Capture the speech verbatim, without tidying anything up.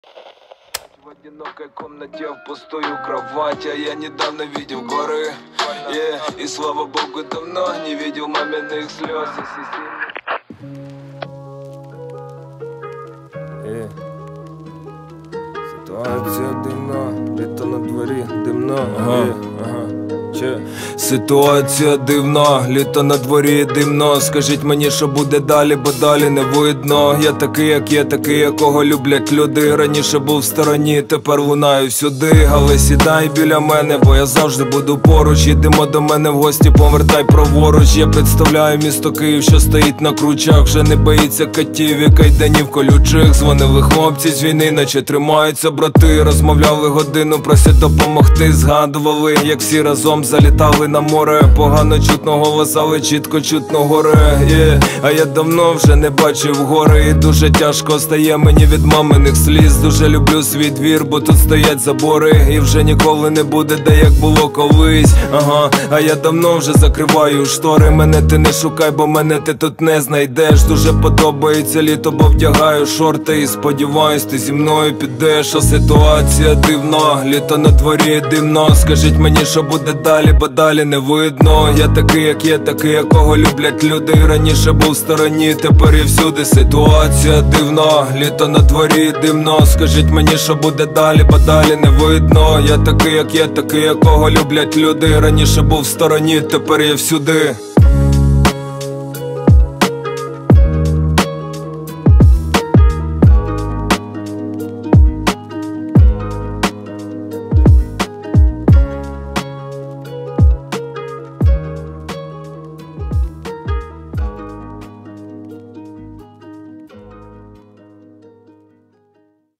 В одинокой комнате, в пустую кровать, а я недавно видел горы, yeah. И слава богу, давно не видел маминых слез. Yeah. Ситуація дивна, літо на дворі, димно, ага, yeah. Ага. Че? Ситуація дивна, літо на дворі, димно. Скажіть мені, що буде далі, бо далі не видно. Я такий, як є, такий, якого люблять люди. Раніше був в стороні, тепер лунаю сюди. Але сідай біля мене, бо я завжди буду поруч. Їдемо до мене в гості, повертай праворуч. Я представляю місто Київ, що стоїть на кручах. Вже не боїться катів і кайданів колючих. Дзвонили хлопці з війни, наче тримаються брати. Розмовляли годину, просять допомогти. Згадували, як всі разом залітали на море. Погано чутно голос, але чітко чутно горе, yeah. А я давно вже не бачив гори. І дуже тяжко стає мені від маминих сліз. Дуже люблю свій двір, бо тут стоять забори. І вже ніколи не буде, де як було колись. Ага, а я давно вже закриваю штори. Мене ти не шукай, бо мене ти тут не знайдеш. Дуже подобається літо, бо вдягаю шорти. І сподіваюсь, ти зі мною підеш. А ситуація дивна, літо на дворі, димно. Скажіть мені, що буде далі, бо далі не видно. Я такий, як є, такий, якого люблять люди. Раніше був в стороні, тепер я всюди. Ситуація дивна, літо на дворі, димно. Скажіть мені, що буде далі, бо далі не видно. Я такий, як є, такий, якого люблять люди. Раніше був в стороні, тепер я всюди.